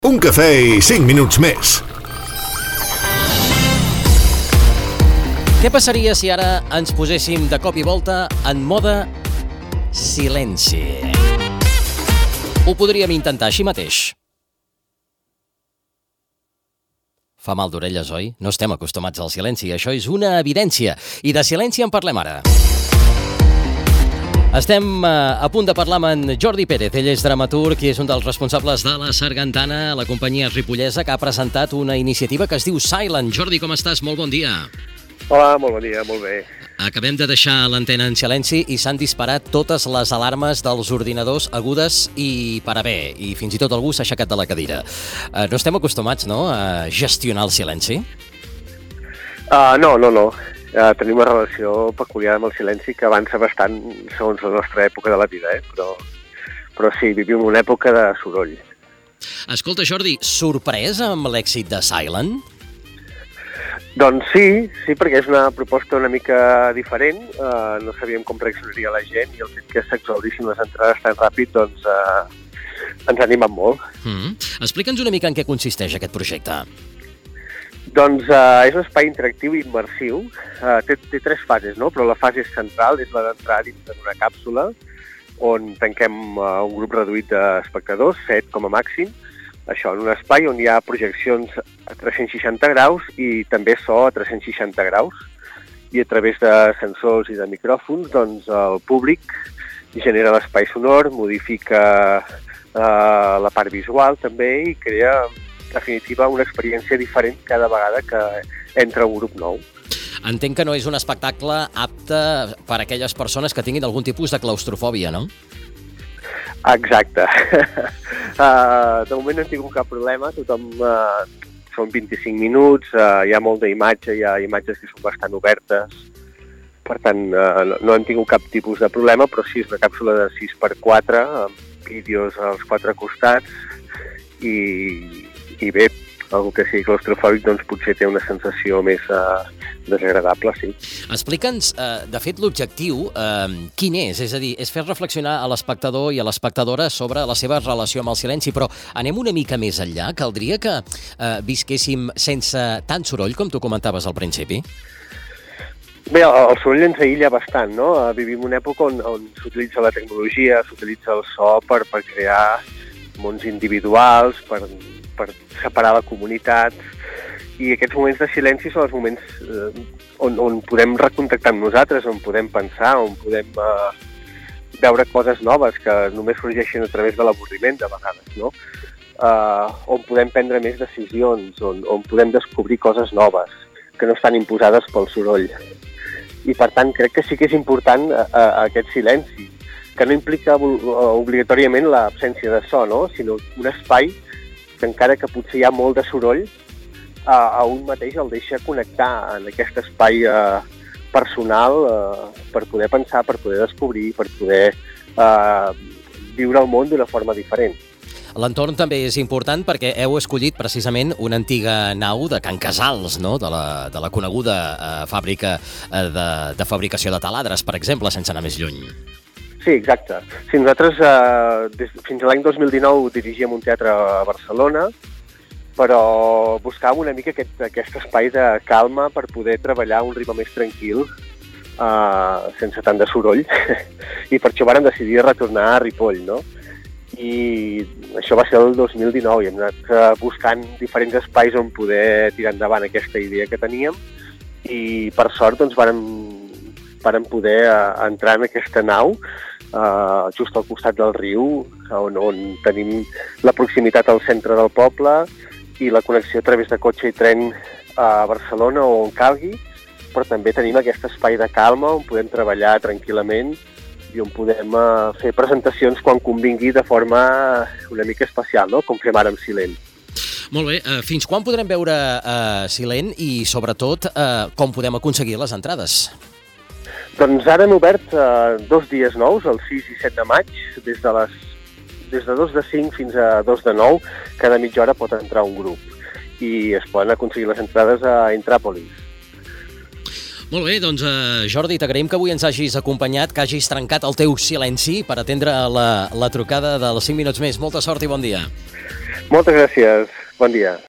Un cafè i 5 minuts més. Què passaria si ara ens poséssim de cop i volta en mode silenci? Ho podríem intentar així mateix. Fa mal d'orelles, oi? No estem acostumats al silenci, això és una evidència. I de silenci en parlem ara. Estem a punt de parlar amb en Jordi Pérez. Ell és dramaturg i és un dels responsables de La Sargantana, la companyia ripollesa, que ha presentat una iniciativa que es diu Silent. Jordi, com estàs? Molt bon dia. Hola, molt bon dia, molt bé. Acabem de deixar l'antena en silenci i s'han disparat totes les alarmes dels ordinadors agudes i per a bé, i fins i tot algú s'ha aixecat de la cadira. No estem acostumats, no?, a gestionar el silenci? No. Tenim una relació peculiar amb el silenci que avança bastant segons la nostra època de la vida, però sí, vivim una època de soroll. Escolta, Jordi, sorprès amb l'èxit de Silent? Doncs sí, perquè és una proposta una mica diferent. No sabíem com reaccionaria la gent i el fet que s'exhaurissin les entrades tan ràpid, doncs ens ha animat molt. Explica'ns una mica en què consisteix aquest projecte. Doncs és un espai interactiu i immersiu. Té tres fases, no? Però la fase central és la d'entrar dins d'una càpsula on tanquem un grup reduït d'espectadors, 7 com a màxim. Això, en un espai on hi ha projeccions a 360 graus i també so a 360 graus. I a través de sensors i de micròfons, doncs el públic genera l'espai sonor, modifica la part visual també i crea, en definitiva, una experiència diferent cada vegada que entra un grup nou. Entenc que no és un espectacle apte per a aquelles persones que tinguin algun tipus de claustrofòbia, no? Exacte. De moment no hem tingut cap problema, són 25 minuts, hi ha molta imatge, hi ha imatges que són bastant obertes, per tant no hem tingut cap tipus de problema, però sí, és una càpsula de 6x4, amb vídeos als 4 costats, i bé, algú que sigui claustrofòbic doncs potser té una sensació més desagradable, sí. Explica'ns, de fet, l'objectiu, quin és? És a dir, és fer reflexionar a l'espectador i a l'espectadora sobre la seva relació amb el silenci, però anem una mica més enllà? Caldria que visquéssim sense tant soroll, com tu comentaves al principi? Bé, el soroll ens aïlla bastant, no? Vivim una època on s'utilitza la tecnologia, s'utilitza el so per crear mons individuals, per separar la comunitat, i aquests moments de silenci són els moments on podem recontactar amb nosaltres, on podem pensar, on podem veure coses noves que només sorgeixen a través de l'avorriment de vegades, no? On podem prendre més decisions, on podem descobrir coses noves que no estan imposades pel soroll. I per tant crec que sí que és important aquest silenci, que no implica obligatòriament l'absència de so, no? Sinó un espai que encara que potser hi ha molt de soroll, a un mateix el deixa connectar en aquest espai personal per poder pensar, per poder descobrir, per poder viure el món d'una forma diferent. L'entorn també és important perquè heu escollit precisament una antiga nau de Can Casals, no? De la coneguda fàbrica de fabricació de taladres, per exemple, sense anar més lluny. Sí, exacte. Sí, nosaltres fins a l'any 2019 dirigíem un teatre a Barcelona, però buscàvem una mica aquest espai de calma per poder treballar a un ritme més tranquil, sense tant de soroll, i per això vàrem decidir retornar a Ripoll, no? I això va ser el 2019 i hem anat buscant diferents espais on poder tirar endavant aquesta idea que teníem i per sort doncs vàrem poder entrar en aquesta nau just al costat del riu, on tenim la proximitat al centre del poble i la connexió a través de cotxe i tren a Barcelona o on calgui, però també tenim aquest espai de calma on podem treballar tranquil·lament i on podem fer presentacions quan convingui de forma una mica especial, no? Com fem ara amb Silent. Molt bé. Fins quan podrem veure Silent i, sobretot, com podem aconseguir les entrades? Doncs ara hem obert 2 dies nous, el 6 i 7 de maig, des de 2 de 5 fins a 2 de 9, cada mitja hora pot entrar un grup i es poden aconseguir les entrades a Intràpolis. Molt bé, doncs Jordi, t'agraïm que avui ens hagis acompanyat, que hagis trencat el teu silenci per atendre la trucada dels 5 minuts més. Molta sort i bon dia. Moltes gràcies. Bon dia.